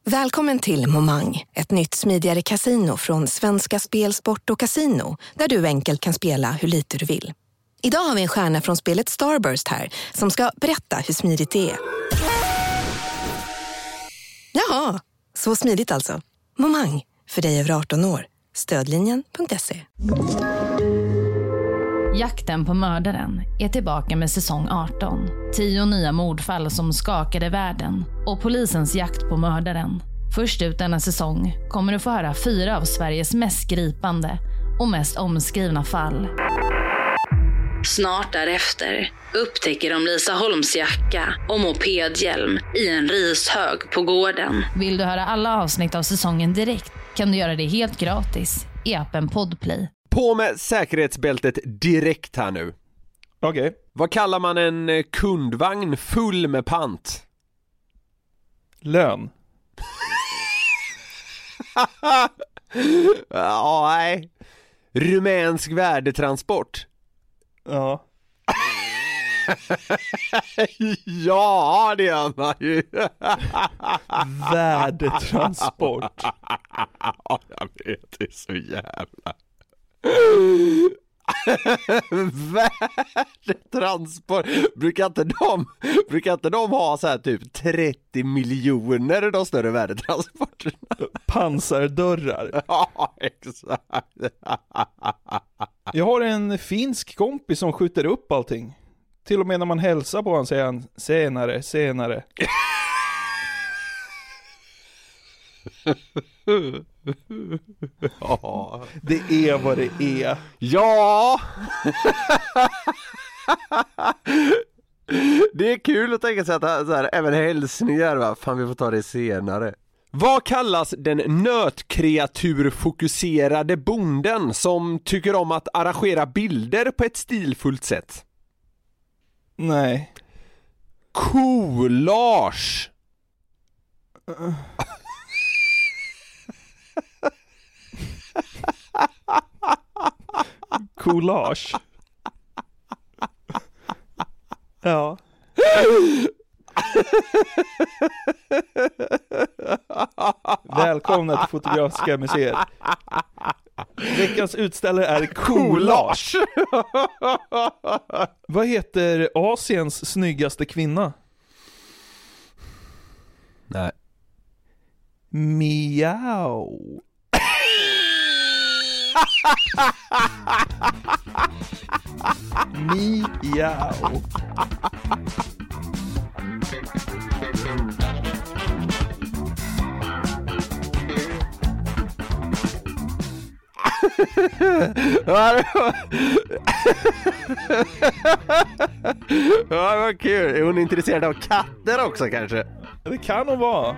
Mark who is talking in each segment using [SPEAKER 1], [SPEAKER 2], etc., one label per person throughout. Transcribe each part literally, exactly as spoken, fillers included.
[SPEAKER 1] Välkommen till Momang, ett nytt smidigare casino från Svenska Spel, Sport och Casino, där du enkelt kan spela hur lite du vill. Idag har vi en stjärna från spelet Starburst här som ska berätta hur smidigt det är. Jaha, så smidigt alltså. Momang, för dig över arton år. Stödlinjen punkt se.
[SPEAKER 2] Jakten på mördaren är tillbaka med säsong arton. Tio nya mordfall som skakade världen och polisens jakt på mördaren. Först ut denna säsong kommer du få höra fyra av Sveriges mest gripande och mest omskrivna fall. Snart därefter upptäcker de Lisa Holms jacka och mopedhjälm i en rishög på gården. Vill du höra alla avsnitt av säsongen direkt kan du göra det helt gratis i appen Podplay.
[SPEAKER 3] På med säkerhetsbältet direkt här nu.
[SPEAKER 4] Okej. Okay.
[SPEAKER 3] Vad kallar man en kundvagn full med pant?
[SPEAKER 4] Lön.
[SPEAKER 3] Ja, nej. Rumänsk värdetransport.
[SPEAKER 4] Ja.
[SPEAKER 3] Ja, det gör man ju.
[SPEAKER 4] Värdetransport.
[SPEAKER 3] Ja, jag vet, det är så jävla. Värdetransport. Brukar inte de Brukar inte de ha så här typ trettio miljoner de större värdetransporterna?
[SPEAKER 4] Pansardörrar.
[SPEAKER 3] Ja, exakt.
[SPEAKER 4] Jag har en finsk kompis som skjuter upp allting. Till och med när man hälsar på honom säger han senare, senare.
[SPEAKER 3] Ja.
[SPEAKER 4] Det är vad det är.
[SPEAKER 3] Ja. Det är kul att tänka sig att så här, även hälsningar, va? Fan, vi får ta det senare. Vad kallas den nötkreaturfokuserade bonden som tycker om att arrangera bilder på ett stilfullt sätt?
[SPEAKER 4] Nej.
[SPEAKER 3] Collage.
[SPEAKER 4] Uh. Collage. Ja. Välkomna till Fotografiska museet. Veckans utställare är collage. Vad heter Asiens snyggaste kvinna?
[SPEAKER 3] Nej.
[SPEAKER 4] Miau. Miau.
[SPEAKER 3] Ja, vad kul. Är hon intresserad av katter också kanske?
[SPEAKER 4] Det kan hon vara.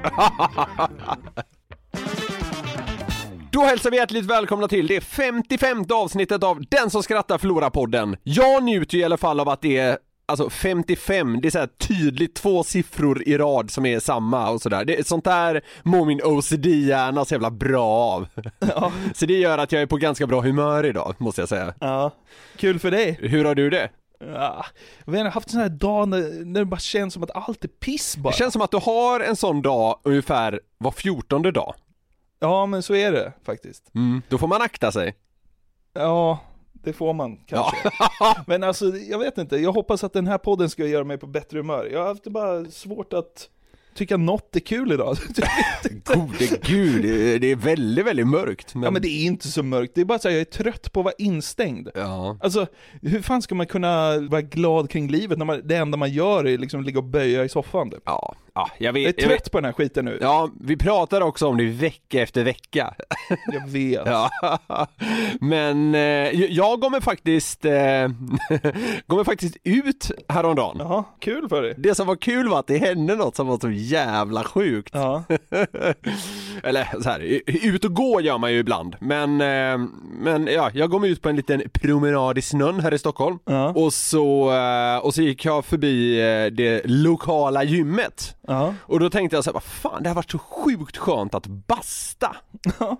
[SPEAKER 3] Då hälsar vi hjärtligt välkomna till det femtiofemte avsnittet av Den som skrattar förlorar podden. Jag njuter ju i alla fall av att det är alltså femtiofem, det är så här tydligt två siffror i rad som är samma och sådär. Det är sånt där mår min O C D-hjärna så jävla bra av. Ja. Så det gör att jag är på ganska bra humör idag, måste jag säga.
[SPEAKER 4] Ja, kul för dig.
[SPEAKER 3] Hur har du det?
[SPEAKER 4] Ja, jag har haft en sån här dag när, när det bara känns som att allt är piss bara.
[SPEAKER 3] Det känns som att du har en sån dag ungefär var fjortonde dag.
[SPEAKER 4] Ja, men så är det faktiskt.
[SPEAKER 3] Mm, då får man akta sig.
[SPEAKER 4] Ja, det får man kanske. Ja. Men alltså, jag vet inte. Jag hoppas att den här podden ska göra mig på bättre humör. Jag har haft bara svårt att tycka något är kul idag.
[SPEAKER 3] Gode gud, det är väldigt, väldigt mörkt. Men...
[SPEAKER 4] Ja, men det är inte så mörkt. Det är bara så att jag är trött på att vara instängd.
[SPEAKER 3] Ja.
[SPEAKER 4] Alltså, hur fan ska man kunna vara glad kring livet när man, det enda man gör är liksom ligga och böja i soffan? Typ?
[SPEAKER 3] Ja. Ja, jag vet.
[SPEAKER 4] Jag är trött
[SPEAKER 3] jag vet.
[SPEAKER 4] på den här skiten nu.
[SPEAKER 3] Ja, vi pratar också om det vecka efter vecka.
[SPEAKER 4] Jag vet.
[SPEAKER 3] Ja. Men eh, jag går mig faktiskt eh, går mig faktiskt ut häromdagen.
[SPEAKER 4] Jaha, kul för dig.
[SPEAKER 3] Det som var kul var att det hände något som var så jävla sjukt.
[SPEAKER 4] Ja.
[SPEAKER 3] Eller så här, ut och gå gör man ju ibland. Men, eh, men ja, jag går mig ut på en liten promenad i snön här i Stockholm.
[SPEAKER 4] Ja.
[SPEAKER 3] Och, så, eh, och så gick jag förbi eh, det lokala gymmet.
[SPEAKER 4] Ja.
[SPEAKER 3] Och då tänkte jag så här, vad fan, det har varit så sjukt skönt att basta.
[SPEAKER 4] Ja.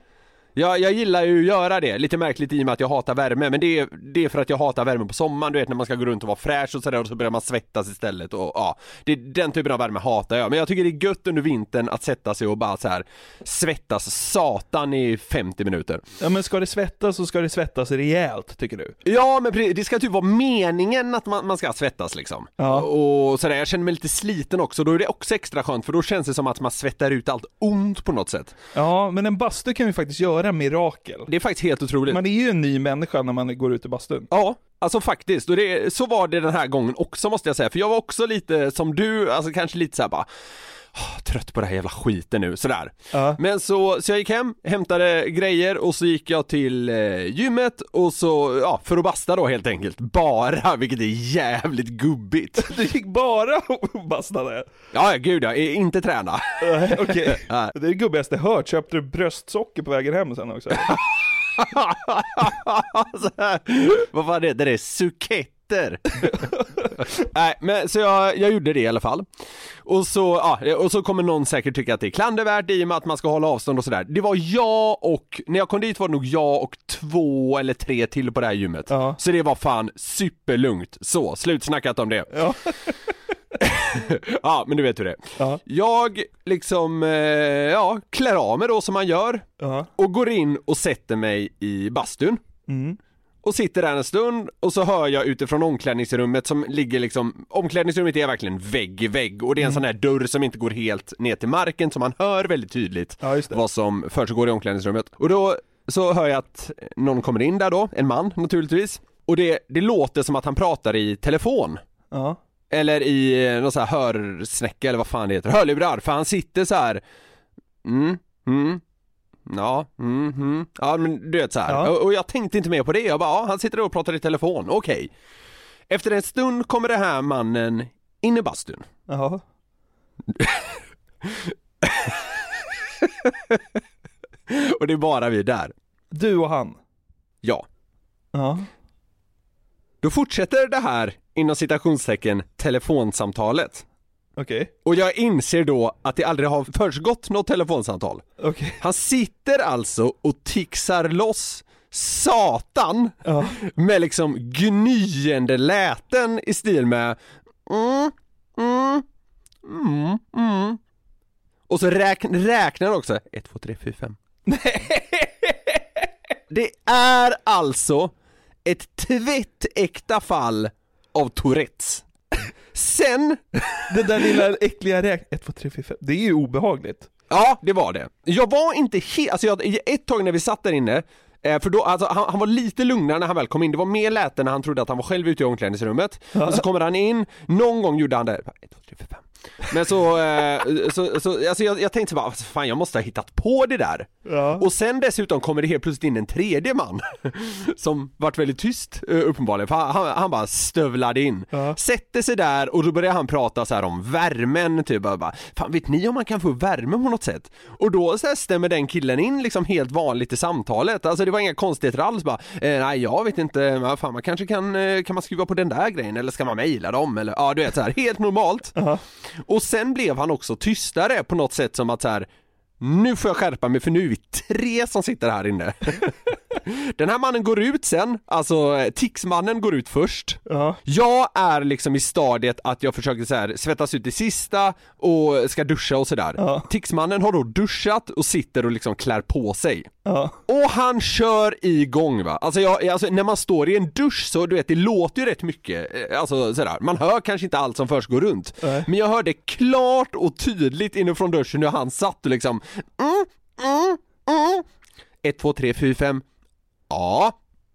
[SPEAKER 3] Jag, jag gillar ju att göra det, lite märkligt i och med att jag hatar värme. Men det är, det är för att jag hatar värme på sommaren. Du vet när man ska gå runt och vara fräsch och sådär, och så börjar man svettas istället. Och, ja, det är den typen av värme hatar jag. Men jag tycker det är gött under vintern att sätta sig och bara så här svettas satan i femtio minuter.
[SPEAKER 4] Ja, men ska det svettas så ska det svettas rejält, tycker du?
[SPEAKER 3] Ja, men det ska typ vara meningen att man, man ska svettas liksom.
[SPEAKER 4] Ja.
[SPEAKER 3] Och sådär, jag känner mig lite sliten också. Då är det också extra skönt, för då känns det som att man svettar ut allt ont på något sätt.
[SPEAKER 4] Ja, men en bastu kan ju faktiskt göra mirakel.
[SPEAKER 3] Det är faktiskt helt otroligt.
[SPEAKER 4] Man är ju en ny människa när man går ut i bastun.
[SPEAKER 3] Ja, alltså faktiskt. Och det, så var det den här gången också, måste jag säga. För jag var också lite som du, alltså kanske lite så här bara oh, trött på det här jävla skiten nu, sådär.
[SPEAKER 4] Ja.
[SPEAKER 3] Men så, så jag gick hem, hämtade grejer och så gick jag till eh, gymmet och så, ja, för att basta då helt enkelt. Bara, vilket är jävligt gubbigt.
[SPEAKER 4] Du gick bara och bastade?
[SPEAKER 3] Ja, gud, jag är inte träna.
[SPEAKER 4] Nej, okej.
[SPEAKER 3] Nej.
[SPEAKER 4] Det är det gubbigaste jag hört. Köpte du bröstsocker på vägen hem sen också?
[SPEAKER 3] Så här, vad fan heter det? Suketter. Nej, men så jag, jag gjorde det i alla fall. Och så, ja, och så kommer någon säkert tycka att det är klandervärt i och med att man ska hålla avstånd och sådär. Det var jag och, när jag kom dit var det nog jag och två eller tre till på det här gymmet.
[SPEAKER 4] Ja.
[SPEAKER 3] Så det var fan superlugnt. Så, slutsnackat om det.
[SPEAKER 4] Ja.
[SPEAKER 3] Ja, men du vet hur det är.
[SPEAKER 4] Ja.
[SPEAKER 3] Jag liksom, eh, ja, klär av mig då som man gör.
[SPEAKER 4] Ja.
[SPEAKER 3] Och går in och sätter mig i bastun.
[SPEAKER 4] Mm.
[SPEAKER 3] Och sitter där en stund och så hör jag utifrån omklädningsrummet som ligger liksom, omklädningsrummet är verkligen vägg i vägg och det är en mm. sån här dörr som inte går helt ner till marken, så man hör väldigt tydligt
[SPEAKER 4] ja, just det.
[SPEAKER 3] vad som försiggår i omklädningsrummet. Och då så hör jag att någon kommer in där då, en man naturligtvis. Och det, det låter som att han pratar i telefon.
[SPEAKER 4] Ja.
[SPEAKER 3] Eller i någon sån här hörsnäcka eller vad fan det heter, hörlurar, för han sitter så här. Mm, mm. Ja, mm, mm. Ja, men du vet så här. Ja. Och, och jag tänkte inte mer på det. Jag bara, ja, han sitter och pratar i telefon. Okej. Okay. Efter en stund kommer det här mannen in i bastun.
[SPEAKER 4] Jaha.
[SPEAKER 3] Och det är bara vi där.
[SPEAKER 4] Du och han?
[SPEAKER 3] Ja.
[SPEAKER 4] Ja.
[SPEAKER 3] Då fortsätter det här, inom citationstecken, telefonsamtalet.
[SPEAKER 4] Okej. Okay.
[SPEAKER 3] Och jag inser då att det aldrig har försigått något telefonsamtal.
[SPEAKER 4] Okay.
[SPEAKER 3] Han sitter alltså och tixar loss satan
[SPEAKER 4] ja.
[SPEAKER 3] med liksom gnyende läten i stil med mm, mm, mm, mm. Och så räkn, räknar han också ett, två, tre, fyra, fem. Det är alltså ett tvättäkta fall av Tourettes. Sen
[SPEAKER 4] det där lilla äckliga räkn ett, två, tre, fyra, fem. Det är ju obehagligt.
[SPEAKER 3] Ja, det var det. Jag var inte helt, alltså jag, ett tag när vi satt där inne, eh, för då, alltså, han, han var lite lugnare när han väl kom in. Det var mer läte när han trodde att han var själv ute i omklädningsrummet. Ja. Och så kommer han in, någon gång gjorde han det ett, två, tre, fyra, fem. Men så, eh, så, så alltså jag, jag tänkte bara, fan, jag måste ha hittat på det där.
[SPEAKER 4] Ja.
[SPEAKER 3] Och sen dessutom kommer det helt plötsligt in en tredje man som vart väldigt tyst uppenbarligen, för han, han bara stövlade in. Ja. Sätter sig där och då börjar han prata så här om värmen typ, bara, fan, vet ni om man kan få värme på något sätt? Och då så här stämmer den killen in liksom helt vanligt i samtalet. Alltså det var inga konstigheter alls, bara eh, nej jag vet inte, men fan, man kanske kan kan man skruva på den där grejen, eller ska man mejla dem, eller ja, du vet så här, helt normalt.
[SPEAKER 4] Ja.
[SPEAKER 3] Och sen blev han också tystare på något sätt, som att så här, nu får jag skärpa mig för nu är vi tre som sitter här inne. Den här mannen går ut sen, alltså tixmannen går ut först.
[SPEAKER 4] Uh-huh.
[SPEAKER 3] Jag är liksom i stadiet att jag försöker så här, svettas ut i sista och ska duscha och sådär. Uh-huh. Tixmannen har då duschat och sitter och liksom klär på sig.
[SPEAKER 4] Uh-huh.
[SPEAKER 3] Och han kör igång, va. Alltså, jag, alltså när man står i en dusch så du vet, det låter ju rätt mycket. Alltså sådär, man hör kanske inte allt som först går runt. Uh-huh. Men jag hörde klart och tydligt inifrån duschen hur han satt och liksom mm, mm, mm. ett, två, tre, fyra, fem. Ja.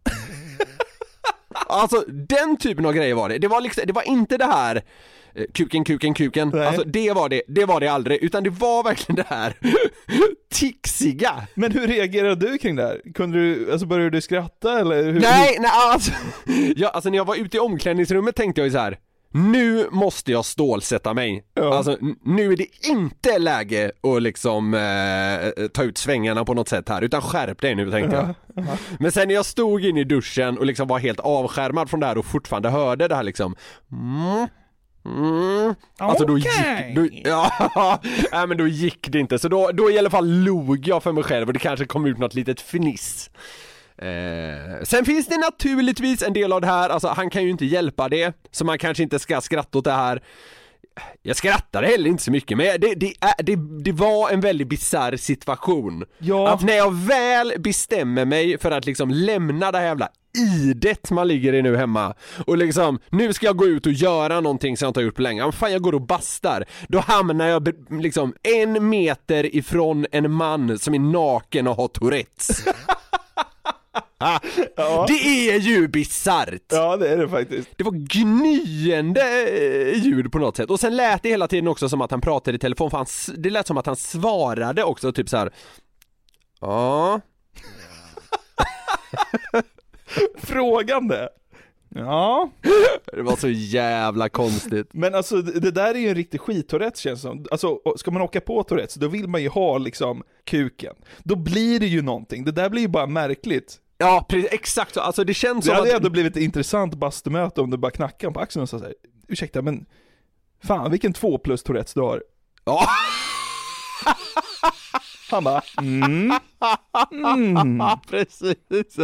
[SPEAKER 3] Alltså den typen av grejer var det. Det var liksom, det var inte det här kuken, kuken, kuken. Nej. Alltså det var det, det var det aldrig, utan det var verkligen det här tixiga.
[SPEAKER 4] Men hur reagerade du kring det här? Kunde du, alltså började du skratta eller hur?
[SPEAKER 3] Nej, nej alltså, ja, alltså när jag var ute i omklädningsrummet tänkte jag ju så här: nu måste jag stålsätta mig. Ja. Alltså nu är det inte läge att liksom eh, ta ut svängarna på något sätt här, utan skärp dig nu, tänkte jag. Ja. Ja. Men sen när jag stod in i duschen och liksom var helt avskärmad från det här och fortfarande hörde det här liksom mm, Mm. Alltså då gick, då, ja, nej, men då gick det inte. Så då, då i alla fall log jag för mig själv och det kanske kom ut något litet fniss. Eh, sen finns det naturligtvis en del av det här, alltså han kan ju inte hjälpa det, så man kanske inte ska skratta åt det här. Jag skrattade heller inte så mycket, men det, det, det, det var en väldigt bizarr situation.
[SPEAKER 4] Ja.
[SPEAKER 3] Att när jag väl bestämmer mig för att liksom lämna det här jävla idet man ligger i nu hemma och liksom, nu ska jag gå ut och göra någonting som jag inte har gjort på länge. Ja, fan, jag går och bastar. Då hamnar jag liksom en meter ifrån en man som är naken och har Tourettes. Ah, ja. Det är ju bizarrt.
[SPEAKER 4] Ja, det är det faktiskt.
[SPEAKER 3] Det var gnyende ljud på något sätt. Och sen lät det hela tiden också som att han pratade i telefon, för han, det lät som att han svarade också, typ så här. Ja.
[SPEAKER 4] Frågande. Ja.
[SPEAKER 3] Det var så jävla konstigt.
[SPEAKER 4] Men alltså det där är ju en riktig skit-Tourettes, känns som. Alltså ska man åka på Tourettes, då vill man ju ha liksom kuken. Då blir det ju någonting. Det där blir ju bara märkligt.
[SPEAKER 3] Ja, precis, exakt så. Alltså det känns
[SPEAKER 4] det
[SPEAKER 3] som
[SPEAKER 4] hade
[SPEAKER 3] att...
[SPEAKER 4] ändå blivit ett intressant bastumöte om du bara knackar på axeln och så säger, ursäkta, men fan, vilken två plus Tourettes du har.
[SPEAKER 3] Ja.
[SPEAKER 4] Han bara, mm. Mm.
[SPEAKER 3] Precis.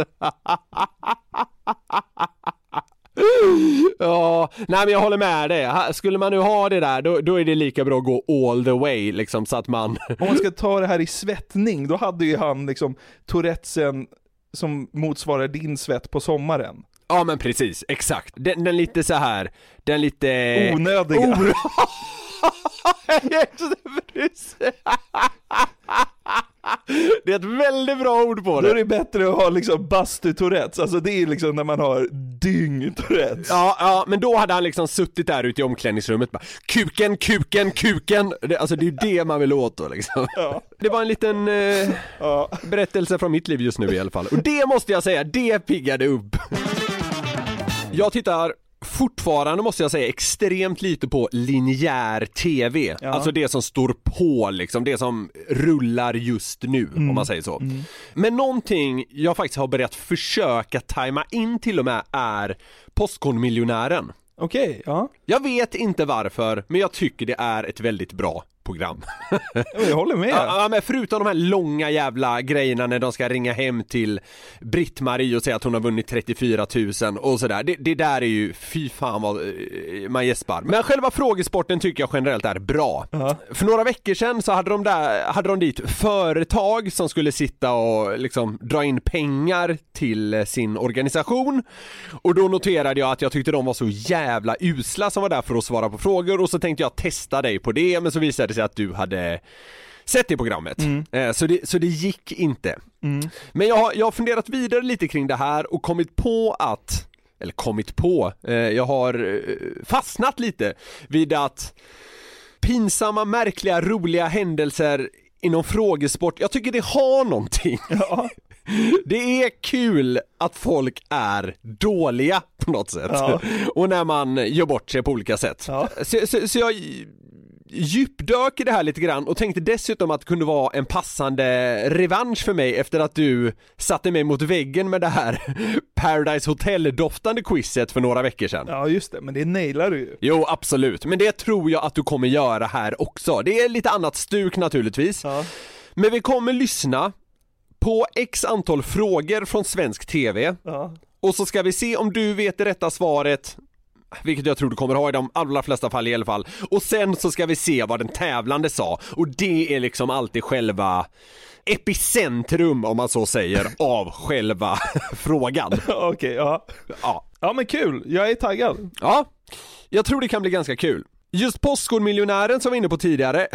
[SPEAKER 3] Ja, nej men jag håller med dig. Skulle man nu ha det där, då, då är det lika bra att gå all the way liksom, så att man...
[SPEAKER 4] Om man ska ta det här i svettning, då hade ju han liksom Tourettesen som motsvarar din svett på sommaren.
[SPEAKER 3] Ja men precis, exakt. Den, den lite så här, den lite...
[SPEAKER 4] Onödiga.
[SPEAKER 3] O- Det är ett väldigt bra ord på det.
[SPEAKER 4] Då är det bättre att ha liksom bastu-Tourettes. Alltså det är liksom när man har dyng-Tourettes.
[SPEAKER 3] Ja, ja, men då hade han liksom suttit där ute i omklädningsrummet bara, kuken, kuken, kuken. Det, alltså det är ju det man vill åt då liksom. Ja. Det var en liten eh, ja. berättelse från mitt liv just nu i alla fall. Och det måste jag säga, det piggade upp. Jag tittar fortfarande, måste jag säga, extremt lite på linjär tv. Ja. Alltså det som står på liksom, det som rullar just nu, mm. om man säger så. Mm. Men någonting jag faktiskt har börjat försöka tajma in till och med är Postkodmiljonären.
[SPEAKER 4] Okej, okay, ja.
[SPEAKER 3] Jag vet inte varför, men jag tycker det är ett väldigt bra program.
[SPEAKER 4] Jag håller med.
[SPEAKER 3] Ja, men förutom de här långa jävla grejerna när de ska ringa hem till Britt-Marie och säga att hon har vunnit trettiofyra tusen och sådär. Det, det där är ju, fy fan vad man gäspar. Men själva frågesporten tycker jag generellt är bra. Uh-huh. För några veckor sedan så hade de, där, hade de dit företag som skulle sitta och liksom dra in pengar till sin organisation. Och då noterade jag att jag tyckte de var så jävla usla som var där för att svara på frågor. Och så tänkte jag testa dig på det, men så visade det sig att du hade sett det i programmet. Mm. Eh, så, det, så det gick inte. Mm. Men jag har, jag har funderat vidare lite kring det här och kommit på att, eller kommit på, eh, jag har eh, fastnat lite vid att pinsamma, märkliga, roliga händelser inom frågesport, jag tycker det har någonting. Ja. Det är kul att folk är dåliga på något sätt. Ja. Och när man gör bort sig på olika sätt. Ja. Så, så, så jag djupdök i det här lite grann och tänkte dessutom att det kunde vara en passande revansch för mig efter att du satte mig mot väggen med det här Paradise Hotel-doftande quizet för några veckor sedan.
[SPEAKER 4] Ja just det, men det nailar du ju.
[SPEAKER 3] Jo, absolut. Men det tror jag att du kommer göra här också. Det är lite annat stuk naturligtvis. Ja. Men vi kommer lyssna på x antal frågor från svensk tv. Ja. Och så ska vi se om du vet det rätta svaret, vilket jag tror du kommer ha i de allra flesta fall i alla fall. Och sen så ska vi se vad den tävlande sa. Och det är liksom alltid själva epicentrum, om man så säger, av själva frågan.
[SPEAKER 4] Okej, okay, ja. ja. Ja men kul, jag är taggad.
[SPEAKER 3] Ja, jag tror det kan bli ganska kul. Just Postkodmiljonären som vi var inne på tidigare,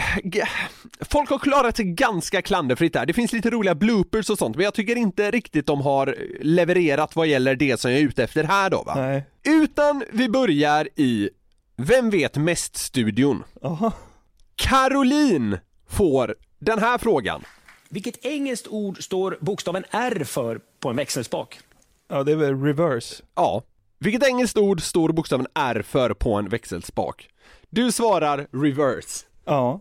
[SPEAKER 3] folk har klarat sig ganska klanderfritt där. Det finns lite roliga bloopers och sånt, men jag tycker inte riktigt de har levererat vad gäller det som jag är ute efter här då va? Nej. Utan vi börjar i Vem vet mest-studion. Aha. Caroline får den här frågan.
[SPEAKER 5] Vilket engelskt ord står bokstaven R för på en växelspak?
[SPEAKER 4] Ja, det är väl reverse.
[SPEAKER 3] Ja. Vilket engelskt ord står bokstaven R för på en växelspak? Du svarar reverse.
[SPEAKER 4] Ja,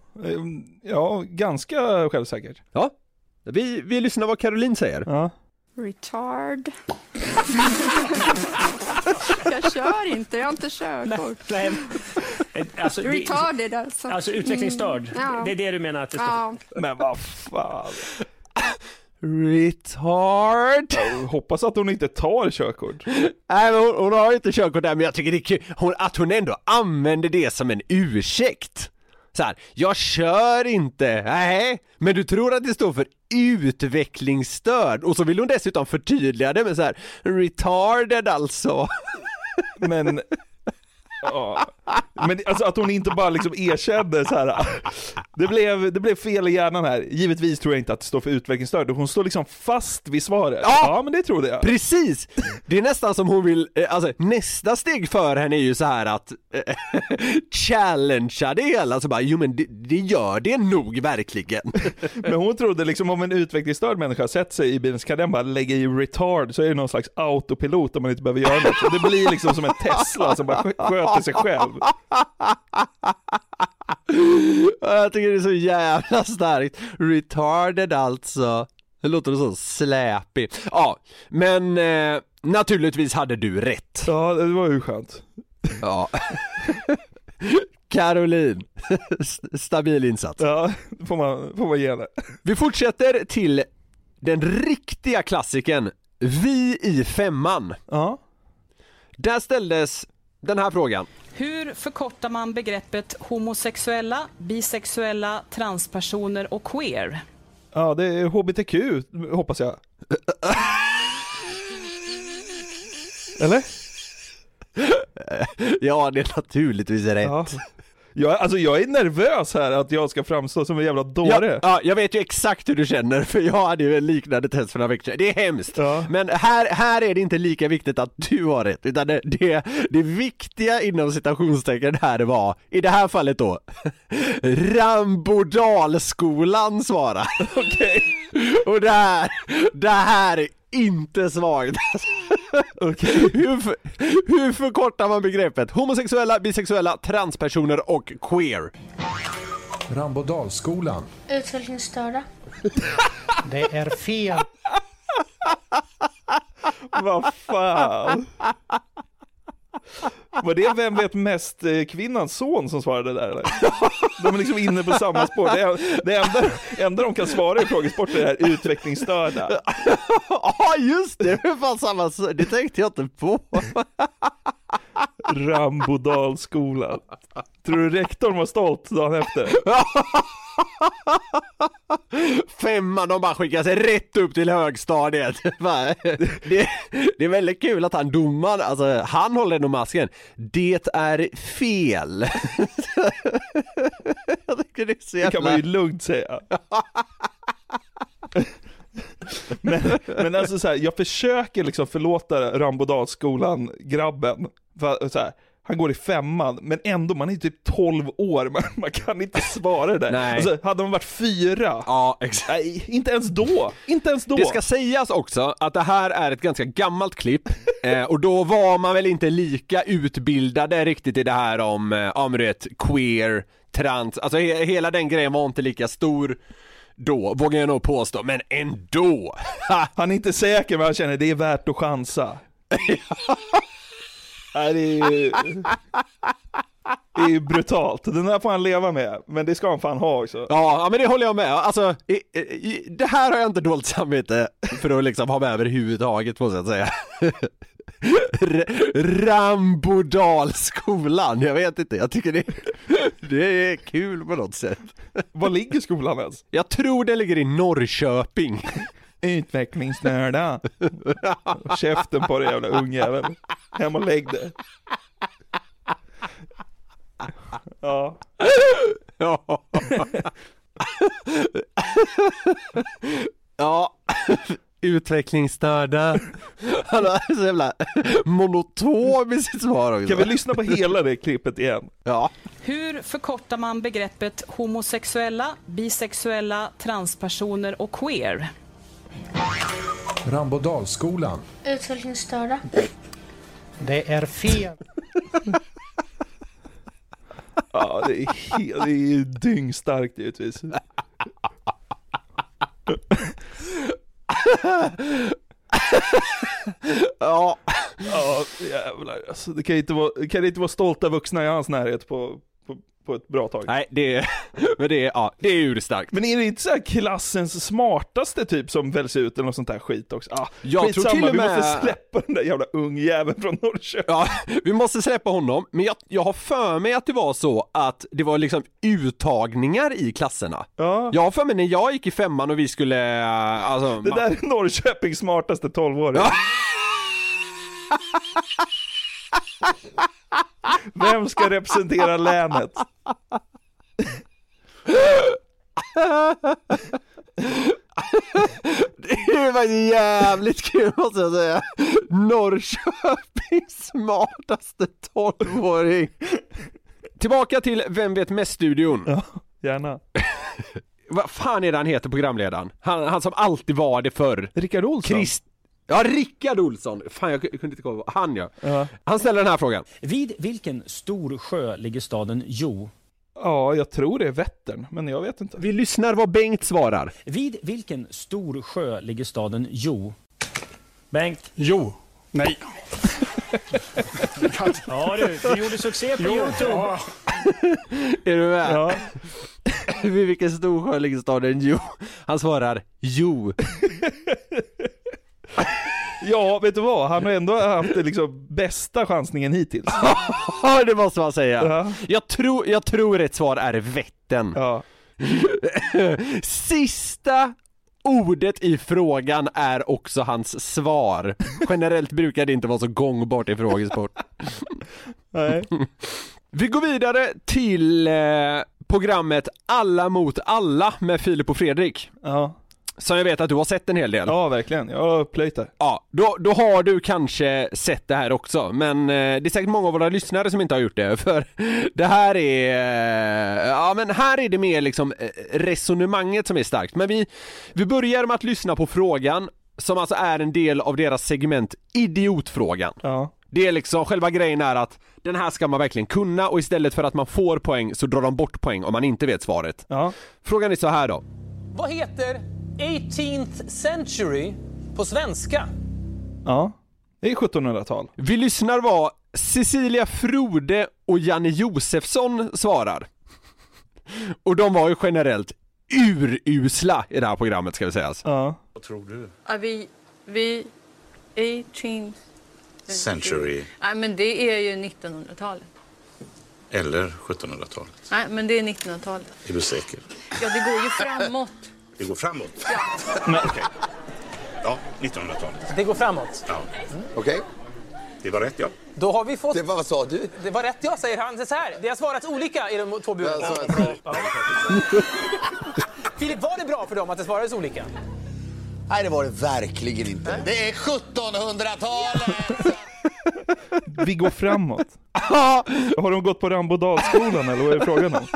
[SPEAKER 4] ja ganska självsäkert.
[SPEAKER 3] Ja, vi, vi lyssnar vad Caroline säger.
[SPEAKER 4] Ja.
[SPEAKER 6] Retard. Jag kör inte, jag har inte körkort.
[SPEAKER 5] Nej, nej. Alltså, det,
[SPEAKER 6] Retarded alltså.
[SPEAKER 5] alltså utvecklingsstörd.
[SPEAKER 6] Mm. Ja.
[SPEAKER 5] Det är det du menar att det ska...
[SPEAKER 6] Ja.
[SPEAKER 4] Men vad fan.
[SPEAKER 3] Retard.
[SPEAKER 4] Jag hoppas att hon inte tar körkort.
[SPEAKER 3] Nej, men hon, hon har inte körkort där, men jag tycker det är kul hon, att hon ändå använder det som en ursäkt. Så här, jag kör inte. Nej, men du tror att det står för utvecklingsstörd. Och så vill hon dessutom förtydliga det med så här, retarded alltså.
[SPEAKER 4] Men ja. Men alltså att hon inte bara liksom erkände så här. Det blev, det blev fel i hjärnan här. Givetvis tror jag inte att det står för utvecklingsstörd. Hon står liksom fast vid svaret.
[SPEAKER 3] Ja,
[SPEAKER 4] ja men det trodde jag.
[SPEAKER 3] Precis. Det är nästan som hon vill, alltså nästa steg för henne är ju så här att äh, challengea det hela. Så bara, jo men det, det gör det nog verkligen.
[SPEAKER 4] Men hon trodde liksom om en utvecklingsstörd människa sett sig i bilen så kan den bara lägga i retard, så är det någon slags autopilot om man inte behöver göra något. Så det blir liksom som en Tesla som bara sköter sig själv.
[SPEAKER 3] Jag tycker det är så jävla starkt. Retarded alltså. Det låter så släpigt. Ja, men eh, naturligtvis hade du rätt.
[SPEAKER 4] Ja, det var ju skönt.
[SPEAKER 3] Ja. Caroline, stabil insats.
[SPEAKER 4] Ja, får man, får man ge det.
[SPEAKER 3] Vi fortsätter till den riktiga klassiken. Vi i femman.
[SPEAKER 4] Ja.
[SPEAKER 3] Där ställdes den här frågan.
[SPEAKER 7] Hur förkortar man begreppet homosexuella, bisexuella, transpersoner och queer?
[SPEAKER 4] Ja, det är H B T Q, hoppas jag. Eller?
[SPEAKER 3] Ja, det är naturligtvis rätt.
[SPEAKER 4] Ja. Jag, alltså jag är nervös här att jag ska framstå som en jävla dåre.
[SPEAKER 3] Ja, ja, jag vet ju exakt hur du känner, för jag hade ju en liknande test för några veckor sedan. Det är hemskt.
[SPEAKER 4] Ja.
[SPEAKER 3] Men här, här är det inte lika viktigt att du har rätt, utan det, det, det viktiga inom citationstecken här var, i det här fallet då, Rambodalskolan svarar.
[SPEAKER 4] Okej. Okay.
[SPEAKER 3] Och det här, det här är inte svagt.
[SPEAKER 4] Okay.
[SPEAKER 3] hur, för, hur förkortar man begreppet homosexuella, bisexuella, transpersoner och queer?
[SPEAKER 8] Rambodalskolan.
[SPEAKER 9] Utvecklingsstörda.
[SPEAKER 10] Det är fel.
[SPEAKER 4] Vad fan. Var det Vem vet mest kvinnans son som svarade där eller? De är liksom inne på samma spår. Det, är, det enda, enda de kan svara i frågesport är det här utvecklingsstörda.
[SPEAKER 3] Ja just det, det var samma, det tänkte jag inte på.
[SPEAKER 4] Rambodalskolan. Tror du rektorn var stolt dagen efter?
[SPEAKER 3] Femman, de bara skickar sig rätt upp till högstadiet. det, det är väldigt kul att han domaren, alltså han håller nog masken. Det är fel. Jag tycker det är så jävla...
[SPEAKER 4] Det kan man ju lugnt säga. men, men alltså så här, jag försöker liksom förlåta Rambodalskolan grabben för, så här, han går i femman, men ändå, man är typ tolv år, man, man kan inte svara det där.
[SPEAKER 3] Nej.
[SPEAKER 4] Alltså, hade man varit fyra?
[SPEAKER 3] Ja, exakt.
[SPEAKER 4] Nej, inte ens då. Inte ens då.
[SPEAKER 3] Det ska sägas också att det här är ett ganska gammalt klipp eh, och då var man väl inte lika utbildade riktigt i det här om, eh, om du vet, queer, trans, alltså he- hela den grejen var inte lika stor då, vågar jag nog påstå, men ändå.
[SPEAKER 4] Han är inte säker, men han känner det är värt att chansa. Nej, det är ju... Det är ju brutalt. Den där får han leva med, men det ska han fan ha också.
[SPEAKER 3] Ja, ja men det håller jag med. Alltså, i, i, det här har jag inte dåligt samvete för att liksom ha med överhuvudtaget, måste jag säga. R- Rambodalskolan, jag vet inte, jag tycker det, det är kul på något sätt.
[SPEAKER 4] Var ligger skolan ens?
[SPEAKER 3] Jag tror det ligger i Norrköping.
[SPEAKER 4] Utvecklingsnörda. Käften på det jävla ungjävel. Hem och lägg det. Ja.
[SPEAKER 3] Ja. Ja. Utvecklingsstörda. Han är så jävla monotom i sitt svar också.
[SPEAKER 4] Kan vi lyssna på hela det klippet igen?
[SPEAKER 3] Ja.
[SPEAKER 7] Hur förkortar man begreppet homosexuella, bisexuella, transpersoner och queer?
[SPEAKER 8] Rambodalskolan.
[SPEAKER 9] Utvecklingsstörda.
[SPEAKER 10] Det är fel.
[SPEAKER 4] Ja, det är, helt, det är dyngstarkt givetvis.
[SPEAKER 3] Ja.
[SPEAKER 4] Ja, jävlar. Alltså, det kan inte vara, kan inte vara stolta vuxna i hans närhet på, på ett bra tag.
[SPEAKER 3] Nej, det är, men det är, ja, det är urstarkt.
[SPEAKER 4] Men är det inte så här klassens smartaste typ som väljs ut eller något sånt här skit också? Ah,
[SPEAKER 3] jag tror till och med...
[SPEAKER 4] vi måste släppa den där jävla ungjäveln från Norrköping.
[SPEAKER 3] Ja, vi måste släppa honom. Men jag, jag har för mig att det var så att det var liksom uttagningar i klasserna.
[SPEAKER 4] Ja.
[SPEAKER 3] Jag har för mig när jag gick i femman och vi skulle... Alltså,
[SPEAKER 4] det där är Norrköpings smartaste tolvåring. Ja. Vem ska representera länet?
[SPEAKER 3] Det var jävligt kul måste jag säga. Norrköpings smartaste tolvåring. Tillbaka till Vem vet mest-studion.
[SPEAKER 4] Ja, gärna.
[SPEAKER 3] Vad fan är det han heter, programledaren? Han, han som alltid var det förr.
[SPEAKER 4] Rickard Olsson.
[SPEAKER 3] Christ... Ja, Rickard Olsson. Fan, jag kunde inte komma på. Han, ja.
[SPEAKER 4] ja.
[SPEAKER 3] Han ställer den här frågan.
[SPEAKER 5] Vid vilken stor sjö ligger staden Jo?
[SPEAKER 4] Ja, jag tror det är Vättern, men jag vet inte.
[SPEAKER 3] Vi lyssnar vad Bengt svarar.
[SPEAKER 5] Vid vilken stor sjö ligger staden Jo? Bengt?
[SPEAKER 10] Jo. Nej.
[SPEAKER 5] Ja du, du gjorde succé på jo. YouTube. Ja.
[SPEAKER 3] Är du med?
[SPEAKER 4] Ja.
[SPEAKER 3] Vid vilken stor sjö ligger staden Jo? Han svarar Jo.
[SPEAKER 4] Ja, vet du vad? Han har ändå haft det liksom bästa chansningen hittills.
[SPEAKER 3] Ja, det måste man säga.
[SPEAKER 4] Ja.
[SPEAKER 3] Jag tror, jag tror ett svar är Vättern.
[SPEAKER 4] Ja.
[SPEAKER 3] Sista ordet i frågan är också hans svar. Generellt brukar det inte vara så gångbart i frågesport.
[SPEAKER 4] Nej.
[SPEAKER 3] Vi går vidare till eh, programmet Alla mot alla med Filip och Fredrik.
[SPEAKER 4] Ja.
[SPEAKER 3] Som jag vet att du har sett en hel del.
[SPEAKER 4] Ja, verkligen. Jag har plöjt det.
[SPEAKER 3] Ja, då, då har du kanske sett det här också. Men eh, det är säkert många av våra lyssnare som inte har gjort det. För det här är... Eh, ja, men här är det mer liksom eh, resonemanget som är starkt. Men vi, vi börjar med att lyssna på frågan. Som alltså är en del av deras segment Idiotfrågan.
[SPEAKER 4] Ja.
[SPEAKER 3] Det är liksom, själva grejen är att den här ska man verkligen kunna. Och istället för att man får poäng så drar de bort poäng om man inte vet svaret.
[SPEAKER 4] Ja.
[SPEAKER 3] Frågan är så här då.
[SPEAKER 6] Vad heter eighteenth century på svenska?
[SPEAKER 4] Ja, det är sjuttonhundratal.
[SPEAKER 3] Vi lyssnar vad Cecilia Frode och Janne Josefsson svarar. Och de var ju generellt urusla i det här programmet, ska vi säga.
[SPEAKER 4] Ja.
[SPEAKER 8] Vad tror du?
[SPEAKER 11] Ja, vi, vi eighteenth
[SPEAKER 8] Century.
[SPEAKER 11] Nej, men det är ju nittonhundratalet.
[SPEAKER 8] Eller sjuttonhundratalet.
[SPEAKER 11] Nej, men det är nittonhundratalet.
[SPEAKER 8] Är du säker?
[SPEAKER 11] Ja, det går ju framåt.
[SPEAKER 8] Det går framåt?
[SPEAKER 11] Ja.
[SPEAKER 8] Men, okay. Ja, nittonhundratalet.
[SPEAKER 6] Det går framåt?
[SPEAKER 8] Ja.
[SPEAKER 6] Mm.
[SPEAKER 8] Okej. Okay. Det var rätt, ja.
[SPEAKER 6] Då har vi fått...
[SPEAKER 12] Det var, vad sa du?
[SPEAKER 6] Det var rätt, ja, säger han. Det är så här. Det har svarats olika i de två buden.
[SPEAKER 12] Ja, så, så.
[SPEAKER 6] Ja. Filip, var det bra för dem att det svarades olika?
[SPEAKER 12] Nej, det var det verkligen inte. Nej. Det är sjuttonhundratalet!
[SPEAKER 4] Vi går framåt. Har de gått på Rambodalsskolan eller vad är frågan om?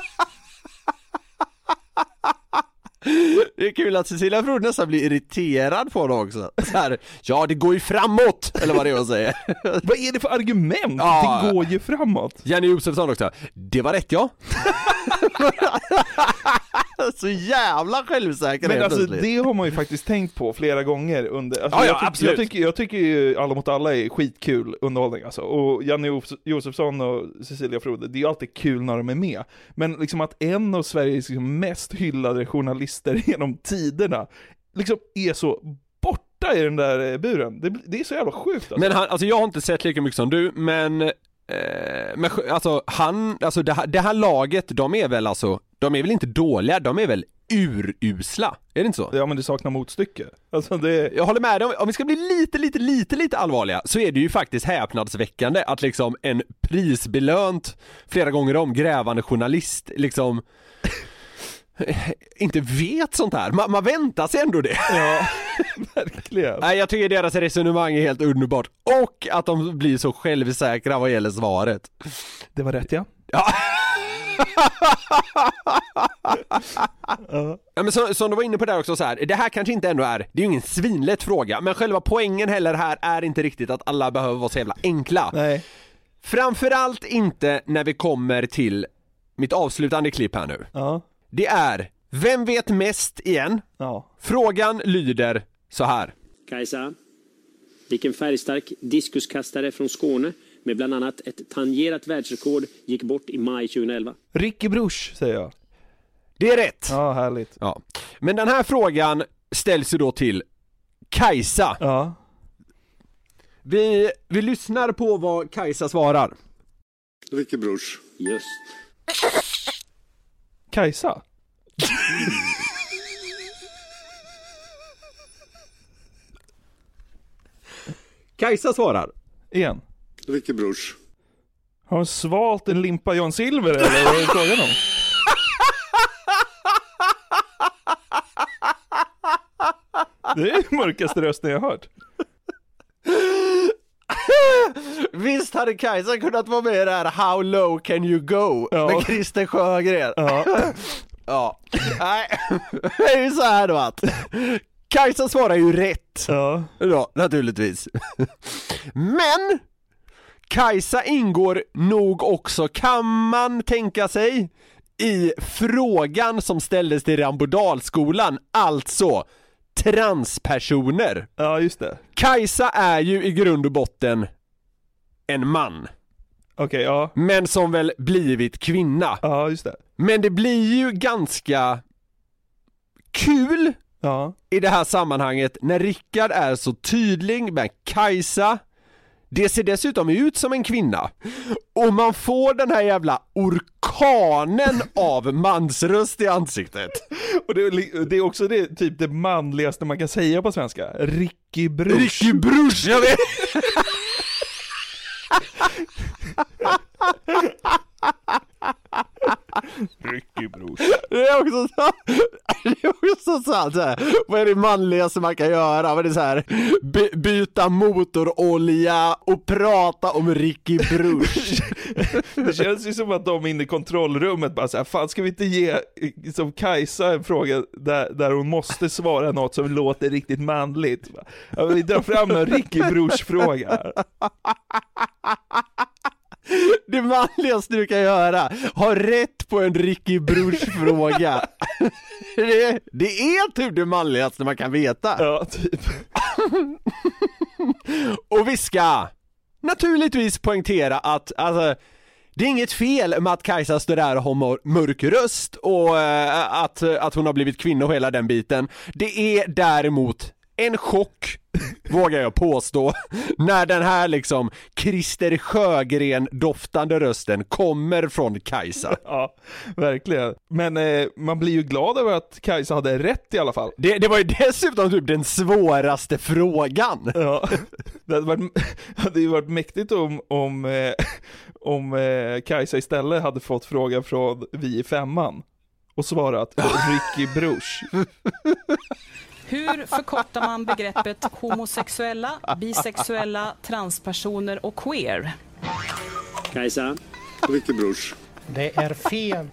[SPEAKER 3] Det är kul att Cecilia Frode nästan blir irriterad på det också. Så här, ja, det går ju framåt, eller vad det är att säga.
[SPEAKER 4] Vad är det för argument?
[SPEAKER 3] Ja.
[SPEAKER 4] Det går ju framåt.
[SPEAKER 3] Janne Josefsson också. Det var rätt, ja. Så jävla självsäker.
[SPEAKER 4] Men alltså, det har man ju faktiskt tänkt på flera gånger under, alltså,
[SPEAKER 3] ja, ja,
[SPEAKER 4] jag, tyck,
[SPEAKER 3] absolut.
[SPEAKER 4] jag, tycker, jag tycker ju Alla mot alla är skitkul underhållning alltså. Och Janne Josefsson och Cecilia Frode, det är ju alltid kul när de är med. Men liksom att en av Sveriges liksom mest hyllade journalister genom tiderna liksom är så borta i den där buren. Det, det är så jävla sjukt alltså.
[SPEAKER 3] Men han, alltså jag har inte sett lika mycket som du, men eh, men alltså han, alltså det här, det här laget, de är väl alltså, de är väl inte dåliga, de är väl urusla, är det inte så?
[SPEAKER 4] Ja, men det saknar motstycke. Alltså det...
[SPEAKER 3] Jag håller med dig, om vi ska bli lite, lite, lite, lite allvarliga, så är det ju faktiskt häpnadsväckande att liksom en prisbelönt flera gånger om grävande journalist liksom inte vet sånt här. Man, man väntar sig ändå det.
[SPEAKER 4] Ja, verkligen.
[SPEAKER 3] Nej, jag tycker deras resonemang är helt underbart. Och att de blir så självsäkra vad gäller svaret.
[SPEAKER 4] Det var rätt, ja.
[SPEAKER 3] Ja. uh. Ja, men så, som du var inne på där också så här, det här kanske inte ändå är, det är ju ingen svinlätt fråga, men själva poängen heller här är inte riktigt att alla behöver vara så jävla enkla.
[SPEAKER 4] Nej.
[SPEAKER 3] Framförallt inte när vi kommer till mitt avslutande klipp här nu.
[SPEAKER 4] Ja.
[SPEAKER 3] Det är Vem vet mest igen?
[SPEAKER 4] Ja.
[SPEAKER 3] Frågan lyder så här.
[SPEAKER 13] Kajsa, vilken färgstark diskuskastare från Skåne med bland annat ett tangerat världsrekord gick bort i maj tjugoelva.
[SPEAKER 4] Ricky Bruch, säger jag.
[SPEAKER 3] Det är rätt.
[SPEAKER 4] Ja, härligt.
[SPEAKER 3] Ja. Men den här frågan ställs ju då till Kajsa.
[SPEAKER 4] Ja.
[SPEAKER 3] Vi, vi lyssnar på vad Kajsa svarar.
[SPEAKER 14] Ricky Bruch.
[SPEAKER 13] Just.
[SPEAKER 4] Kajsa?
[SPEAKER 3] Kajsa svarar.
[SPEAKER 4] Igen.
[SPEAKER 14] Ricky Bruch.
[SPEAKER 4] Har hon svalt en limpa John Silver eller vad är det frågan om? Det är den mörkaste rösten jag har hört.
[SPEAKER 3] Visst hade Kajsa kunnat vara med i det här How low can you go?
[SPEAKER 4] Ja.
[SPEAKER 3] Med Christer Sjögren.
[SPEAKER 4] Ja.
[SPEAKER 3] Ja. Nej, det är ju så här då att Kajsa svarar ju rätt.
[SPEAKER 4] Ja.
[SPEAKER 3] Ja, naturligtvis. Men Kajsa ingår nog också, kan man tänka sig, i frågan som ställdes till Rambodalskolan, alltså transpersoner.
[SPEAKER 4] Ja, just det.
[SPEAKER 3] Kajsa är ju i grund och botten en man.
[SPEAKER 4] Okej, okay, ja.
[SPEAKER 3] Men som väl blivit kvinna.
[SPEAKER 4] Ja, just det.
[SPEAKER 3] Men det blir ju ganska kul
[SPEAKER 4] ja.
[SPEAKER 3] i det här sammanhanget när Rickard är så tydlig med Kajsa. Det ser dessutom ut som en kvinna. Och man får den här jävla orkanen av mansröst i ansiktet.
[SPEAKER 4] Och det är, det är också det, typ det manligaste man kan säga på svenska. Ricky Bruch.
[SPEAKER 3] Ricky Bruch, jag vet.
[SPEAKER 4] Ricky Bruch.
[SPEAKER 3] Det är också så, det är också så här, vad är det manligaste man kan göra? Vad är det så här, by, byta motorolja och prata om Ricky Bruch.
[SPEAKER 4] Det känns ju som att de inne i kontrollrummet bara så här, fan ska vi inte ge som Kajsa en fråga där, där hon måste svara något som låter riktigt manligt. Ja, vi drar fram en Ricky Bruch-fråga.
[SPEAKER 3] Det manligaste du kan göra, ha rätt på en Ricky Bruch-fråga. det, det är typ det manligaste man kan veta.
[SPEAKER 4] Ja, typ.
[SPEAKER 3] Och vi ska naturligtvis poängtera att alltså, det är inget fel med att Kajsa står där och har mörk röst och äh, att, att hon har blivit kvinna och hela den biten. Det är däremot en chock, vågar jag påstå, när den här liksom Christer Sjögren doftande rösten kommer från Kajsa.
[SPEAKER 4] Ja, verkligen. Men eh, man blir ju glad över att Kajsa hade rätt i alla fall.
[SPEAKER 3] Det, det var ju dessutom typ den svåraste frågan.
[SPEAKER 4] Ja, det hade varit, hade ju varit mäktigt om, om, eh, om eh, Kajsa istället hade fått fråga från vi i femman och svarat Ricky Bruch.
[SPEAKER 7] Hur förkortar man begreppet homosexuella, bisexuella, transpersoner och queer?
[SPEAKER 13] Kajsa.
[SPEAKER 14] Ricky Bruch.
[SPEAKER 10] Det är fel.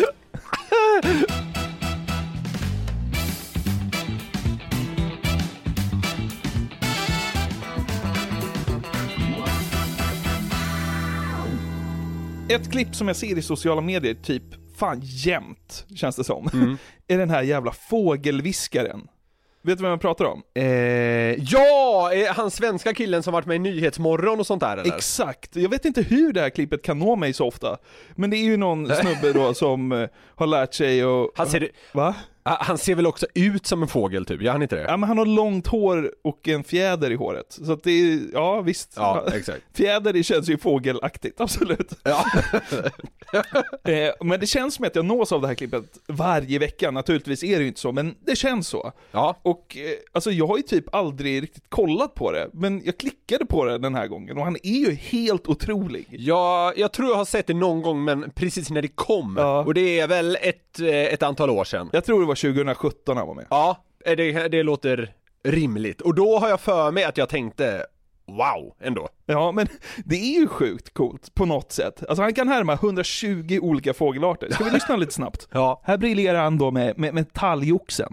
[SPEAKER 4] Ett klipp som jag ser i sociala medier typ fan jämt, känns det som,
[SPEAKER 3] mm.
[SPEAKER 4] är den här jävla fågelviskaren. Vet du vad jag pratar om?
[SPEAKER 3] Eh, ja, han svenska killen som varit med i Nyhetsmorgon och sånt där, eller?
[SPEAKER 4] Exakt. Jag vet inte hur det här klippet kan nå mig så ofta. Men det är ju någon snubbe då som uh, har lärt sig och...
[SPEAKER 3] Han ser,
[SPEAKER 4] Va?
[SPEAKER 3] Han ser väl också ut som en fågel typ, gör han inte det?
[SPEAKER 4] Ja, men han har långt hår och en fjäder i håret. Så att det är, ja visst.
[SPEAKER 3] Ja, exakt.
[SPEAKER 4] Fjäder, det känns ju fågelaktigt, absolut.
[SPEAKER 3] Ja.
[SPEAKER 4] eh, men det känns som att jag nås av det här klippet varje vecka. Naturligtvis är det ju inte så, men det känns så.
[SPEAKER 3] Ja.
[SPEAKER 4] Och eh, alltså jag har ju typ aldrig riktigt kollat på det, men jag klickade på det den här gången och han är ju helt otrolig.
[SPEAKER 3] Ja, jag tror jag har sett det någon gång, men precis när det kom.
[SPEAKER 4] Ja.
[SPEAKER 3] Och det är väl ett, ett antal år sedan.
[SPEAKER 4] Jag tror det var tjugohundrasjutton han var med.
[SPEAKER 3] Ja, det, det låter rimligt. Och då har jag för mig att jag tänkte, wow, ändå.
[SPEAKER 4] Ja, men det är ju sjukt coolt på något sätt. Alltså han kan härma hundratjugo olika fågelarter. Ska vi lyssna lite snabbt?
[SPEAKER 3] Ja.
[SPEAKER 4] Här briljerar han då med, med, med talgoxen.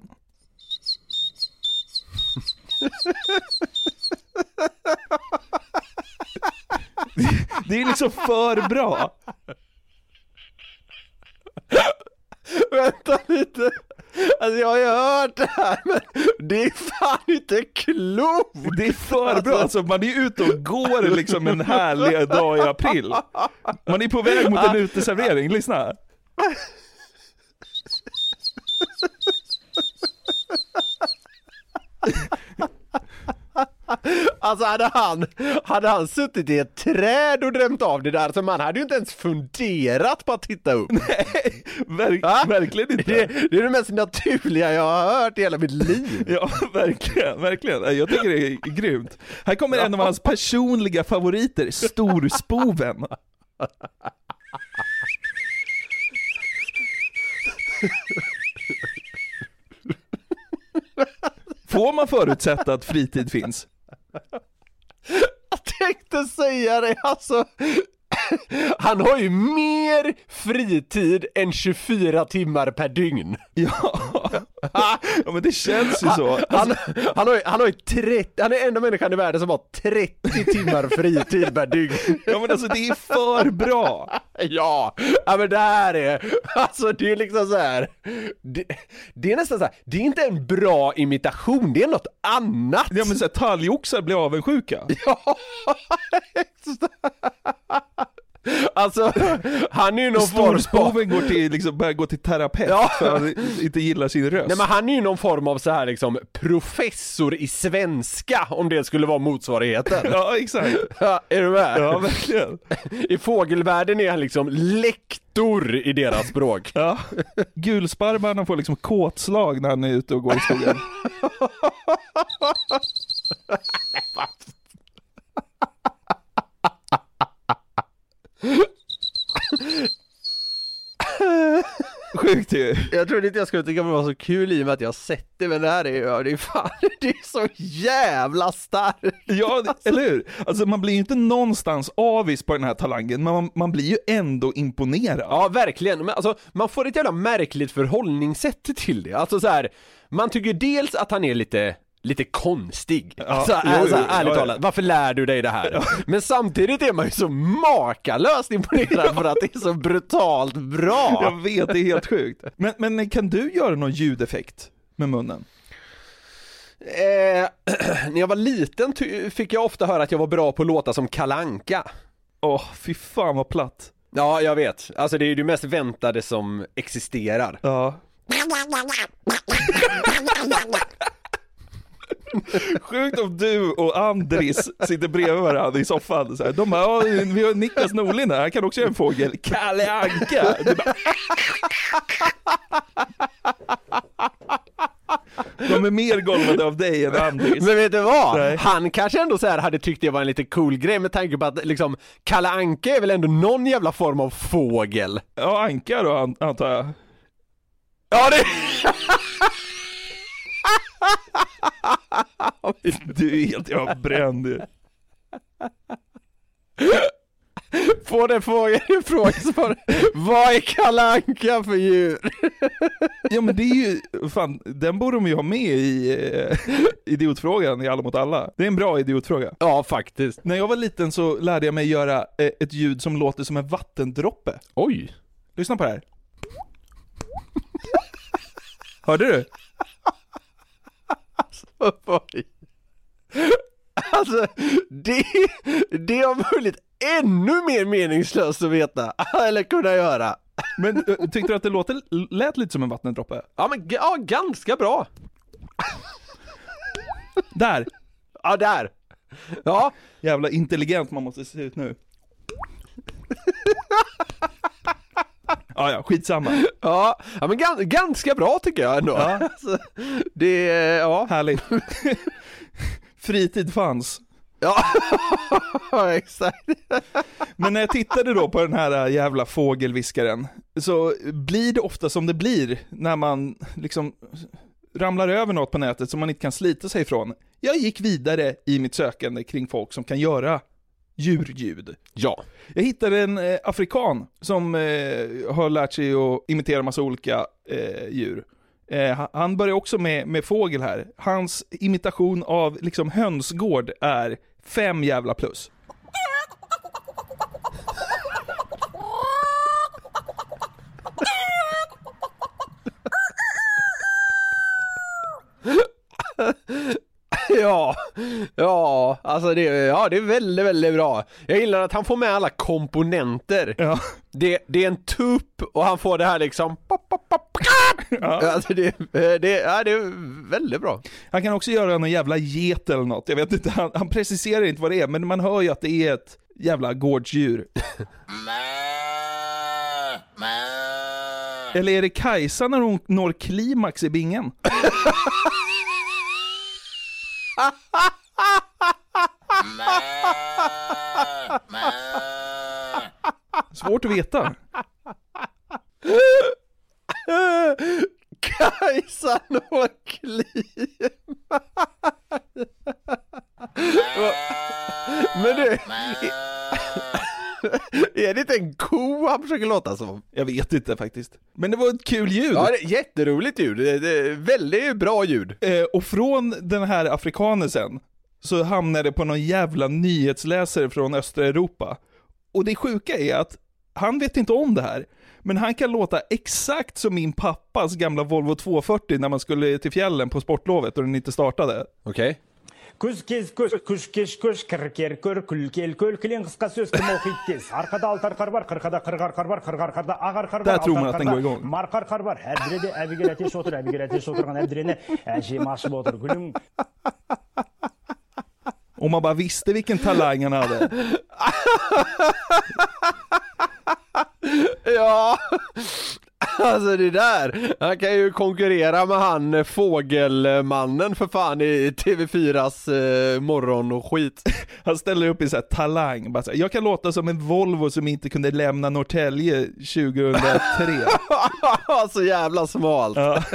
[SPEAKER 4] Det är liksom för bra.
[SPEAKER 3] Vänta lite. Alltså jag har ju hört det här, men det är fan inte klokt.
[SPEAKER 4] Det är för bra, alltså man är ute och går liksom en härlig dag i april. Man är på väg mot en uteservering, lyssna.
[SPEAKER 3] Alltså hade han, hade han suttit i ett träd och drömt av det där, så man hade ju inte ens funderat på att titta upp.
[SPEAKER 4] Nej, verk, verkligen inte.
[SPEAKER 3] Det, det är det mest naturliga jag har hört i hela mitt liv.
[SPEAKER 4] Ja, verkligen, verkligen. Jag tycker det är grymt. Här kommer en av hans personliga favoriter, Storspoven. Får man förutsätta att fritid finns?
[SPEAKER 3] Jag tänkte säga det, alltså. Han har ju mer fritid än tjugofyra timmar per dygn.
[SPEAKER 4] Ja, ja men det känns ju så.
[SPEAKER 3] Han, han, har, han, har ju trettio, han är enda människan i världen som har trettio timmar fritid per dygn.
[SPEAKER 4] Ja men alltså det är för bra.
[SPEAKER 3] Ja, ja men det här är, alltså det är liksom så här. Det, det är nästan så här, det är inte en bra imitation, det är något annat.
[SPEAKER 4] Ja men så här, talgoxar blir avundsjuka.
[SPEAKER 3] Ja, alltså han är ju någon form av...
[SPEAKER 4] Storspoven går till, liksom, börjar gå till terapeut, ja. För han inte gillar sin röst.
[SPEAKER 3] Nej men han är ju någon form av så här liksom professor i svenska, om det skulle vara motsvarigheten.
[SPEAKER 4] Ja exakt.
[SPEAKER 3] Ja, är du med?
[SPEAKER 4] Ja verkligen.
[SPEAKER 3] I fågelvärlden är han liksom lektor i deras språk.
[SPEAKER 4] Ja. Gulsparvarna får liksom kåtslag när han är ute och går i skogen.
[SPEAKER 3] Sjukt ju. Jag trodde inte jag skulle tycka det var så kul i och med att jag har sett det, men det här är ju, det är fan, det är så jävla starkt.
[SPEAKER 4] Ja, eller hur? Alltså man blir ju inte någonstans avis på den här talangen, men man, man blir ju ändå imponerad.
[SPEAKER 3] Ja, verkligen. Men alltså, man får ett jävla märkligt förhållningssätt till det. Alltså så här, man tycker dels att han är lite... lite konstig. Ja, alltså, jo, alltså, jo, ärligt ja, talat, varför lär du dig det här? Ja. Men samtidigt är man ju så makalöst imponerad ja. För att det är så brutalt bra.
[SPEAKER 4] Jag vet, det är helt sjukt. Men, men kan du göra någon ljudeffekt med munnen?
[SPEAKER 3] Eh, när jag var liten ty- fick jag ofta höra att jag var bra på att låta som Kalle Anka.
[SPEAKER 4] Åh, oh, fy fan vad platt.
[SPEAKER 3] Ja, jag vet. Alltså det är ju det mest väntade som existerar.
[SPEAKER 4] Ja. Sjukt om du och Andris sitter bredvid varandra i soffan så här. De bara, ja, vi har Niklas Norlin här, han kan också göra en fågel. Kalle Anka. Bara... De är mer golvade av dig än Andris.
[SPEAKER 3] Men vet du vad? Nej. Han kanske ändå så här hade tyckt det var en lite cool grej med tanke på att liksom Kalle Anka är väl ändå någon jävla form av fågel.
[SPEAKER 4] Ja, Anka då antar jag.
[SPEAKER 3] Ja, det...
[SPEAKER 4] Du är helt jag bränd.
[SPEAKER 3] Får det frågan fråga vad är Kalle Anka för djur?
[SPEAKER 4] Ja men det är ju fan, den borde de ju ha med i eh, idiotfrågan i Alla mot alla. Det är en bra idiotfråga.
[SPEAKER 3] Ja faktiskt.
[SPEAKER 4] När jag var liten så lärde jag mig göra eh, ett ljud som låter som en vattendroppe.
[SPEAKER 3] Oj.
[SPEAKER 4] Lyssna på det här. Hörde du?
[SPEAKER 3] Alltså det, det har möjligt ännu mer meningslöst att veta eller kunna göra.
[SPEAKER 4] Men tyckte du att det låter, lät lite som en vattendroppe?
[SPEAKER 3] Ja men ja, ganska bra.
[SPEAKER 4] Där.
[SPEAKER 3] Ja där. Ja,
[SPEAKER 4] jävla intelligent man måste se ut nu. Ja, ja, skitsamma.
[SPEAKER 3] Ja, ja men g- ganska bra tycker jag ändå. Ja. Alltså, det är, ja.
[SPEAKER 4] Härligt. Fritid fanns.
[SPEAKER 3] Ja, exakt.
[SPEAKER 4] Men när jag tittade då på den här jävla fågelviskaren så blir det ofta som det blir när man liksom ramlar över något på nätet som man inte kan slita sig ifrån. Jag gick vidare i mitt sökande kring folk som kan göra djurljud.
[SPEAKER 3] Ja.
[SPEAKER 4] Jag hittade en eh, afrikan som eh, har lärt sig att imitera massa olika eh, djur. Eh, han börjar också med, med fågel här. Hans imitation av liksom hönsgård är fem jävla plus.
[SPEAKER 3] Ja, ja, alltså det, ja, det är väldigt, väldigt bra. Jag gillar att han får med alla komponenter.
[SPEAKER 4] Ja.
[SPEAKER 3] Det, det är en tupp och han får det här liksom. Ja. Alltså det, det, ja, det är väldigt bra.
[SPEAKER 4] Han kan också göra någon jävla get eller något. Jag vet inte, han, han preciserar inte vad det är, men man hör ju att det är ett jävla gårdsdjur. Eller är det Kajsa när hon når klimax i bingen? Svårt att veta.
[SPEAKER 3] Kajsa når klimax. Men du, är det inte en ko han försöker låta som?
[SPEAKER 4] Jag vet inte faktiskt. Men det var ett kul ljud.
[SPEAKER 3] Ja, det är jätteroligt ljud. Det är, det är väldigt bra ljud.
[SPEAKER 4] Eh, och från den här afrikanesen så hamnade det på någon jävla nyhetsläsare från östra Europa. Och det sjuka är att han vet inte om det här. Men han kan låta exakt som min pappas gamla Volvo tvåhundrafyrtio när man skulle till fjällen på sportlovet och den inte startade.
[SPEAKER 3] Okej. Okay.
[SPEAKER 5] Kuş kez kuş kuş keş kuş kırker kör külkel köl kilen kıska söz kim okuytez arkada altar kar var kırkada kırgar kar var kırgar karda agar kar var.
[SPEAKER 4] Där tror man att den går igång.
[SPEAKER 5] Markar kar var her birede evige ateş otur evige ateş oturgan evdirene äşi maşıp otur gülüm.
[SPEAKER 4] Om man bara visste vilken talang han hade.
[SPEAKER 3] Ja. Alltså det där, han kan ju konkurrera med han fågelmannen för fan i T V fyras eh, morgon och skit.
[SPEAKER 4] Han ställer upp i så här talang, bara så här, jag kan låta som en Volvo som inte kunde lämna Norrtälje tjugohundratre.
[SPEAKER 3] Så jävla smalt.
[SPEAKER 4] Ja.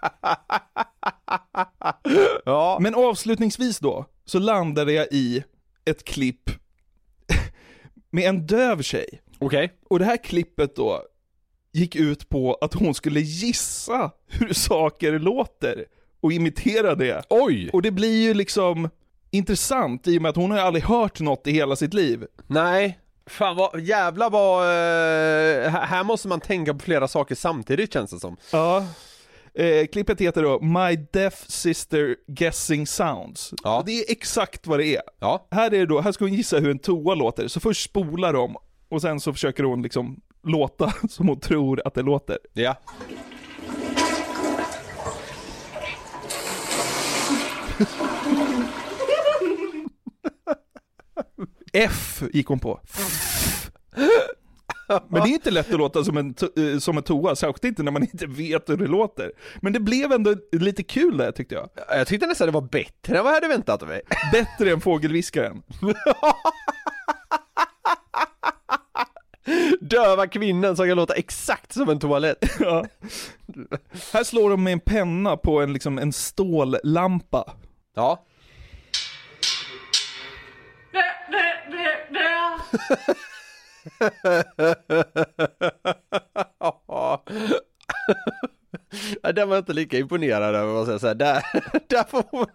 [SPEAKER 3] Ja.
[SPEAKER 4] Men avslutningsvis då så landade jag i ett klipp med en döv tjej.
[SPEAKER 3] Okej. Okay.
[SPEAKER 4] Och det här klippet då gick ut på att hon skulle gissa hur saker låter och imitera det.
[SPEAKER 3] Oj!
[SPEAKER 4] Och det blir ju liksom intressant i och med att hon har aldrig hört något i hela sitt liv.
[SPEAKER 3] Nej, fan vad jävla vad eh, här måste man tänka på flera saker samtidigt känns det som.
[SPEAKER 4] Ja. Eh, klippet heter då My Deaf Sister Guessing Sounds.
[SPEAKER 3] Ja.
[SPEAKER 4] Och det är exakt vad det är.
[SPEAKER 3] Ja.
[SPEAKER 4] Här är det då, här ska hon gissa hur en toa låter. Så först spolar de och sen så försöker hon liksom låta som hon tror att det låter.
[SPEAKER 3] Ja.
[SPEAKER 4] F gick hon på. Men det är inte lätt att låta som en, to- som en toa, särskilt inte när man inte vet hur det låter. Men det blev ändå lite kul där tyckte jag.
[SPEAKER 3] Jag tyckte nästan det var bättre än vad jag hade väntat av mig.
[SPEAKER 4] Bättre än fågelviskaren.
[SPEAKER 3] Döva kvinnan som kan låta exakt som en toalett.
[SPEAKER 4] Ja. Här slår de med en penna på en, liksom, en stållampa.
[SPEAKER 3] Ja. Ja, den var inte lika imponerad över vad jag säga. Där, där får hon...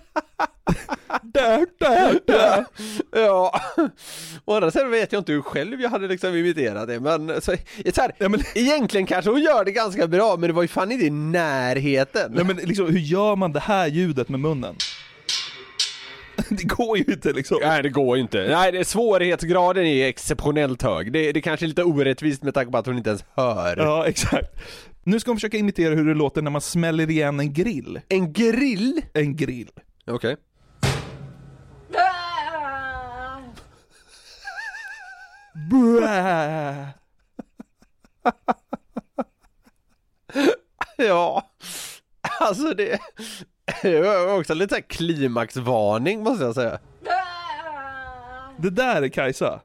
[SPEAKER 4] där, där, där.
[SPEAKER 3] Ja. Och andra sidan vet jag inte hur själv jag hade liksom imiterat det. Men, så, så här, ja, men egentligen kanske hon gör det ganska bra, men det var ju fan inte i närheten.
[SPEAKER 4] Nej, men liksom, hur gör man det här ljudet med munnen? Det går ju inte liksom.
[SPEAKER 3] Nej, det går ju inte. Nej, det, svårighetsgraden är exceptionellt hög. Det, det kanske är lite orättvist med tanke på att hon inte ens hör.
[SPEAKER 4] Ja, exakt. Nu ska hon försöka imitera hur det låter när man smäller igen en grill.
[SPEAKER 3] En grill?
[SPEAKER 4] En grill.
[SPEAKER 3] Okej. Okay.
[SPEAKER 4] Bra.
[SPEAKER 3] Ja. Alltså det det var också lite så här klimaxvarning måste jag säga.
[SPEAKER 4] Det där är Kajsa.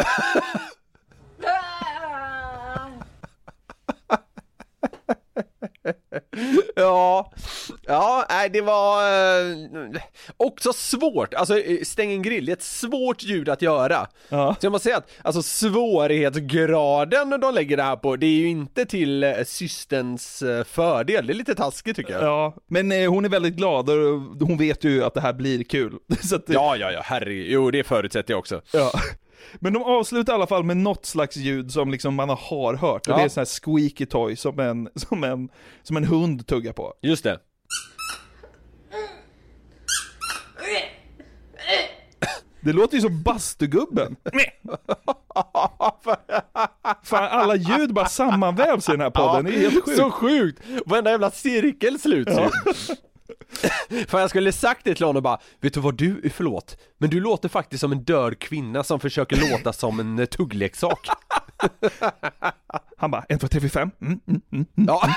[SPEAKER 3] Ja. Ja, nej det var eh, också svårt. Alltså stäng en grill, det är ett svårt ljud att göra.
[SPEAKER 4] Ja.
[SPEAKER 3] Så jag måste säga att alltså svårighetsgraden de lägger det här på, det är ju inte till eh, systerns eh, fördel. Det är lite taskigt tycker jag.
[SPEAKER 4] Ja, men eh, hon är väldigt glad och hon vet ju att det här blir kul. Så att,
[SPEAKER 3] ja, ja, ja, herregud. Jo, det förutsätter jag också.
[SPEAKER 4] Ja. Men de avslutar i alla fall med något slags ljud som liksom man har hört. Och
[SPEAKER 3] ja.
[SPEAKER 4] Det är sån här squeaky toy som en, som, en, som en hund tuggar på.
[SPEAKER 3] Just det.
[SPEAKER 4] Det låter ju som bastugubben. Fan, alla ljud bara sammanvävs i den här podden.
[SPEAKER 3] Ja,
[SPEAKER 4] det är helt sjukt.
[SPEAKER 3] Så sjukt. Varenda jävla cirkel sluts ju.
[SPEAKER 4] Ja.
[SPEAKER 3] För jag skulle sagt det till honom och bara, vet du vad du, förlåt, men du låter faktiskt som en död kvinna som försöker låta som en tuggleksak.
[SPEAKER 4] Han bara, ett, två, tre, fyra, fem. Mm, mm, mm.
[SPEAKER 3] Ja.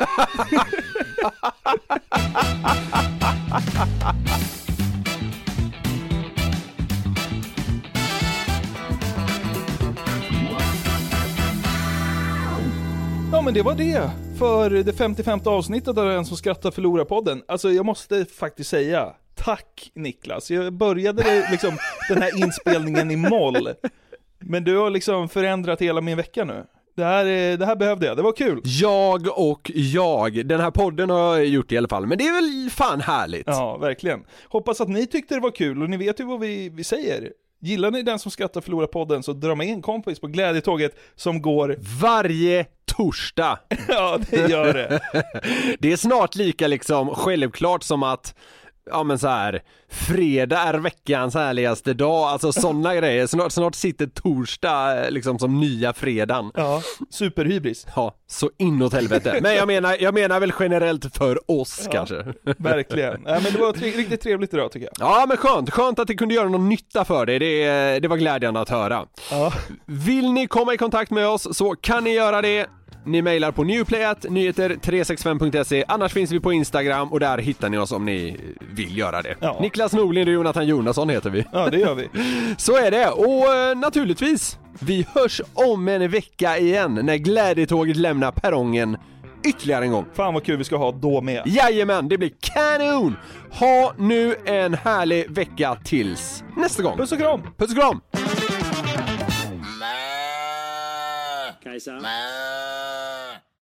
[SPEAKER 4] Ja, men det var det för det femtiofemte avsnittet av Den som skrattar förlorar podden. Alltså jag måste faktiskt säga tack Niklas. Jag började det, liksom den här inspelningen i moll. Men du har liksom förändrat hela min vecka nu. Det här, det här behövde jag, det var kul.
[SPEAKER 3] Jag och jag, den här podden har jag gjort i alla fall. Men det är väl fan härligt.
[SPEAKER 4] Ja, verkligen. Hoppas att ni tyckte det var kul och ni vet ju vad vi, vi säger. Gillar ni Den som skrattar förlorar podden så dra med en kompis på glädjetåget som går
[SPEAKER 3] varje torsdag.
[SPEAKER 4] Ja, det gör det.
[SPEAKER 3] Det är snart lika liksom självklart som att ja men så här, fredag är veckans härligaste dag, alltså sådana grejer. Snart, snart sitter torsdag liksom som nya fredagen.
[SPEAKER 4] Ja, superhybris.
[SPEAKER 3] Ja, så inåt helvete. Men jag menar, jag menar väl generellt för oss ja, kanske.
[SPEAKER 4] Verkligen. Ja, men det var tre- riktigt trevligt idag tycker jag.
[SPEAKER 3] Ja, men skönt. Skönt att det kunde göra någon nytta för dig. Det, det var glädjande att höra.
[SPEAKER 4] Ja.
[SPEAKER 3] Vill ni komma i kontakt med oss så kan ni göra det. Ni mejlar på newplayat nyheter tre sex fem punkt se. Annars finns vi på Instagram och där hittar ni oss om ni vill göra det.
[SPEAKER 4] Ja.
[SPEAKER 3] Niklas Norlind och Jonathan Jonasson heter vi.
[SPEAKER 4] Ja, det gör vi.
[SPEAKER 3] Så är det. Och eh, naturligtvis, vi hörs om en vecka igen när glädjetåget lämnar perrongen ytterligare en gång.
[SPEAKER 4] Fan vad kul vi ska ha då med.
[SPEAKER 3] Jajamän, det blir kanon. Ha nu en härlig vecka tills nästa gång.
[SPEAKER 4] Puss och kram.
[SPEAKER 3] Puss och kram.
[SPEAKER 13] Kajsa.